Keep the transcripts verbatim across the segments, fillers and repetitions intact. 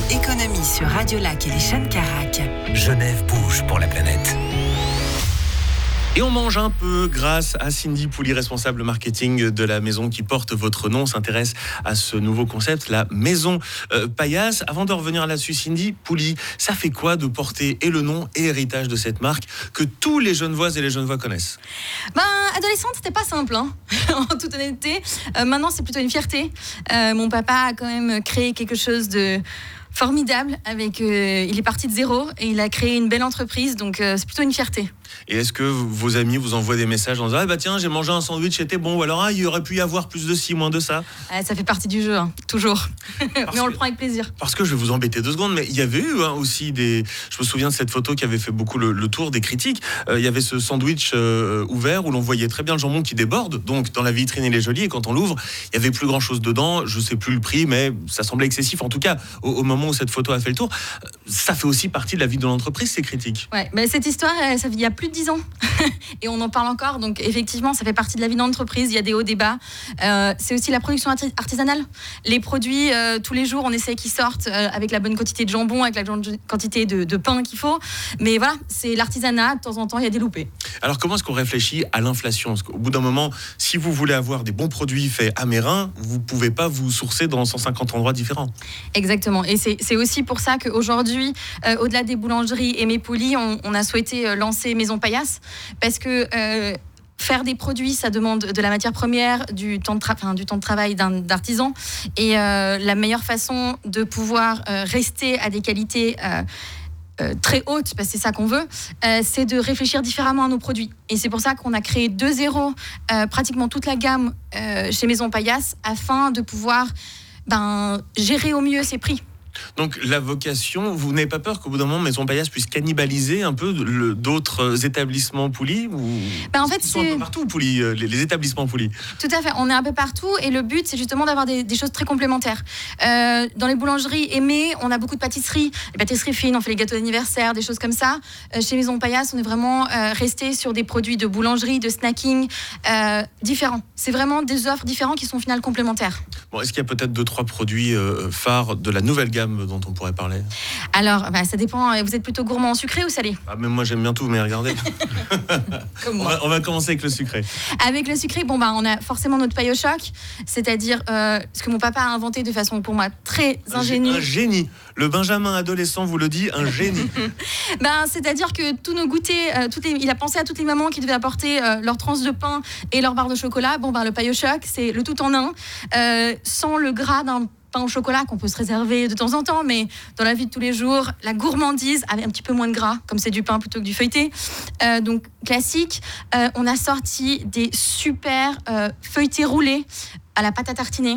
Économie sur Radio Lac et les chaînes Carac. Genève bouge pour la planète. Et on mange un peu grâce à Cindy Pouly, responsable marketing de la maison qui porte votre nom. On s'intéresse à ce nouveau concept, la maison euh, Paillasse. Avant de revenir là-dessus, Cindy Pouly, ça fait quoi de porter et le nom et l'héritage de cette marque que tous les Genevoises et les Genevois connaissent? Ben, adolescente, c'était pas simple, hein en toute honnêteté. Euh, maintenant, c'est plutôt une fierté. Euh, mon papa a quand même créé quelque chose de formidable. Avec, euh, il est parti de zéro et il a créé une belle entreprise, donc euh, c'est plutôt une fierté. Et est-ce que vos amis vous envoient des messages en disant « Ah bah tiens, j'ai mangé un sandwich, c'était bon » ou alors ah, « Il y aurait pu y avoir plus de ci, moins de ça » euh, Ça fait partie du jeu, hein, toujours. Mais on que, le prend avec plaisir. Parce que je vais vous embêter deux secondes, mais il y avait eu hein, aussi des... Je me souviens de cette photo qui avait fait beaucoup le, le tour des critiques. Euh, il y avait ce sandwich euh, ouvert où l'on voyait très bien le jambon qui déborde. Donc dans la vitrine, il est joli. Et quand on l'ouvre, il y avait plus grand-chose dedans. Je sais plus le prix, mais ça semblait excessif. En tout cas, au, au moment où cette photo a fait le tour, ça fait aussi partie de la vie de l'entreprise, ces critiques. Ouais, mais cette histoire, ça, il y a plus de dix ans. Et on en parle encore, donc effectivement ça fait partie de la vie d'entreprise, il y a des hauts, des bas. Euh, c'est aussi la production artisanale. Les produits, euh, tous les jours on essaie qu'ils sortent euh, avec la bonne quantité de jambon, avec la bonne quantité de, de pain qu'il faut. Mais voilà, c'est l'artisanat, de temps en temps il y a des loupés. Alors comment est-ce qu'on réfléchit à l'inflation? Parce qu'au bout d'un moment, si vous voulez avoir des bons produits faits à Meyrin, vous ne pouvez pas vous sourcer dans cent cinquante endroits différents. Exactement, et c'est, c'est aussi pour ça qu'aujourd'hui, euh, au-delà des boulangeries Aimé Pouly, on, on a souhaité lancer Maison Paillasse. Parce que euh, faire des produits, ça demande de la matière première, du temps de, tra- enfin, du temps de travail d'un, d'artisan. Et euh, la meilleure façon de pouvoir euh, rester à des qualités euh, euh, très hautes, parce que c'est ça qu'on veut, euh, c'est de réfléchir différemment à nos produits. Et c'est pour ça qu'on a créé de zéro euh, pratiquement toute la gamme euh, chez Maison Paillasse afin de pouvoir ben, gérer au mieux ses prix. Donc la vocation, vous n'avez pas peur qu'au bout d'un moment Maison Paillasse puisse cannibaliser un peu le, d'autres établissements Pouly ou... ben en fait, Ils sont c'est... un peu partout Pouly, les, les établissements Pouly. Tout à fait, on est un peu partout et le but c'est justement d'avoir des, des choses très complémentaires. Euh, dans les boulangeries Aimé, on a beaucoup de pâtisseries, les pâtisseries fines, on fait les gâteaux d'anniversaire, des choses comme ça. Euh, chez Maison Paillasse, on est vraiment euh, resté sur des produits de boulangerie, de snacking euh, différents. C'est vraiment des offres différentes qui sont au final complémentaires. Bon, est-ce qu'il y a peut-être deux, trois produits euh, phares de la nouvelle gamme dont on pourrait parler? Alors, bah, ça dépend. Vous êtes plutôt gourmand en sucré ou salé? Ah, mais moi, j'aime bien tout, mais regardez. Comme on, moi. va, on va commencer avec le sucré. Avec le sucré, bon, bah, on a forcément notre paille au choc, c'est-à-dire euh, ce que mon papa a inventé de façon, pour moi, très ingénieuse. Un génie. Le Benjamin adolescent vous le dit, un génie. ben, c'est-à-dire que tous nos goûters, euh, toutes les, il a pensé à toutes les mamans qui devaient apporter euh, leur tranche de pain et leur barre de chocolat. Bon, ben, le paille au choc, c'est le tout en un, euh, sans le gras d'un pain au chocolat qu'on peut se réserver de temps en temps, mais dans la vie de tous les jours, la gourmandise avec un petit peu moins de gras, comme c'est du pain plutôt que du feuilleté. Euh, donc classique. Euh, on a sorti des super euh, feuilletés roulés à la pâte à tartiner.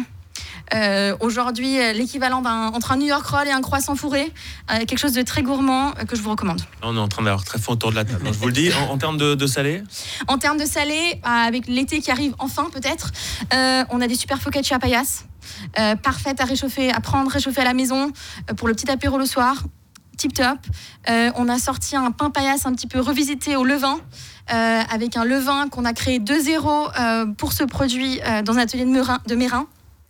Euh, aujourd'hui, l'équivalent d'un, entre un New York Roll et un croissant fourré, euh, quelque chose de très gourmand euh, que je vous recommande. On est en train d'avoir très faim autour de la table. Donc, je vous le dis, en, en termes de, de salé En termes de salé, euh, avec l'été qui arrive enfin peut-être, euh, on a des super focaccia à Paillasse, euh, parfaites à réchauffer, à prendre, réchauffer à la maison euh, pour le petit apéro le soir. Tip top. Euh, on a sorti un pain Paillasse un petit peu revisité au levain, euh, avec un levain qu'on a créé de zéro euh, pour ce produit euh, dans un atelier de Meyrin. De Meyrin.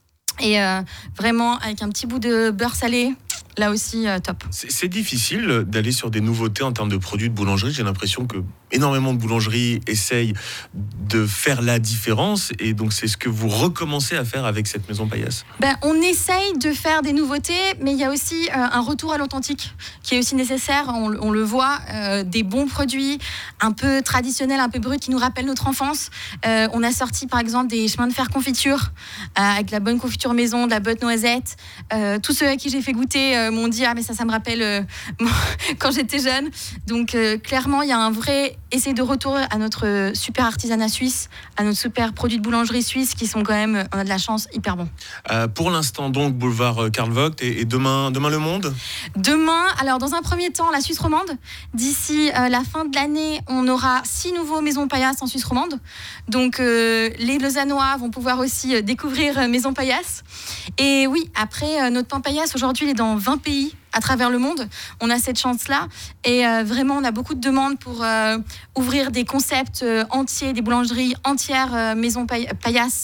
Et euh, vraiment, avec un petit bout de beurre salé, là aussi, euh, top. C'est, c'est difficile d'aller sur des nouveautés en termes de produits de boulangerie. J'ai l'impression que énormément de boulangeries essayent de faire la différence. Et donc, c'est ce que vous recommencez à faire avec cette Maison Paillasse. Ben, on essaye de faire des nouveautés, mais il y a aussi euh, un retour à l'authentique qui est aussi nécessaire. On, on le voit, euh, des bons produits un peu traditionnels, un peu bruts, qui nous rappellent notre enfance. Euh, on a sorti, par exemple, des chemins de fer confiture, euh, avec la bonne confiture maison, de la botte noisette. Euh, tous ceux à qui j'ai fait goûter euh, m'ont dit « Ah, mais ça, ça me rappelle euh, quand j'étais jeune ». Donc, euh, clairement, il y a un vrai essai de retour à notre super artisanat suisse, à notre super produits de boulangerie suisse qui sont quand même, on a de la chance, hyper bons. Euh, pour l'instant, donc, boulevard Karl Vogt et, et demain, demain, Le Monde. Demain, alors dans un premier temps, la Suisse romande. D'ici euh, la fin de l'année, on aura six nouveaux Maisons Paillasse en Suisse romande. Donc, euh, les Lausannois vont pouvoir aussi euh, découvrir euh, Maison Paillasse. Et oui, après, euh, notre pain Paillasse, aujourd'hui, il est dans vingt pays à travers le monde. On a cette chance-là. Et euh, vraiment, on a beaucoup de demandes pour euh, ouvrir des concepts euh, entiers, des boulangeries entières, euh, Maison Paillasse,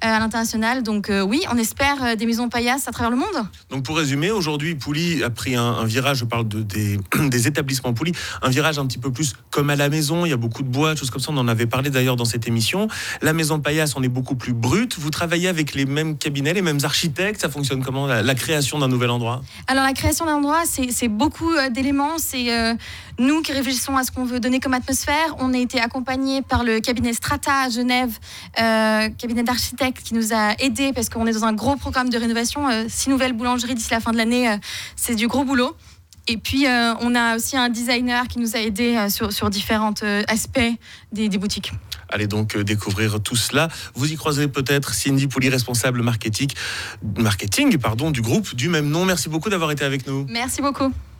à l'international. Donc euh, oui, on espère euh, des maisons paillasse à travers le monde. Donc pour résumer, aujourd'hui, Pouli a pris un, un virage, je parle de, des, des établissements Pouli, un virage un petit peu plus comme à la maison. Il y a beaucoup de bois, choses comme ça. On en avait parlé d'ailleurs dans cette émission. La maison paillasse, on est beaucoup plus brute. Vous travaillez avec les mêmes cabinets, les mêmes architectes. Ça fonctionne comment, la, la création d'un nouvel endroit? Alors la création d'un endroit, c'est, c'est beaucoup euh, d'éléments. C'est euh, nous qui réfléchissons à ce qu'on veut donner comme atmosphère. On a été accompagnés par le cabinet Strata à Genève, euh, cabinet d'architectes qui nous a aidés parce qu'on est dans un gros programme de rénovation. Euh, six nouvelles boulangeries d'ici la fin de l'année, euh, c'est du gros boulot. Et puis, euh, on a aussi un designer qui nous a aidés euh, sur, sur différents euh, aspects des, des boutiques. Allez donc euh, découvrir tout cela. Vous y croiserez peut-être Cindy Pouli, responsable marketing, marketing pardon, du groupe du même nom. Merci beaucoup d'avoir été avec nous. Merci beaucoup.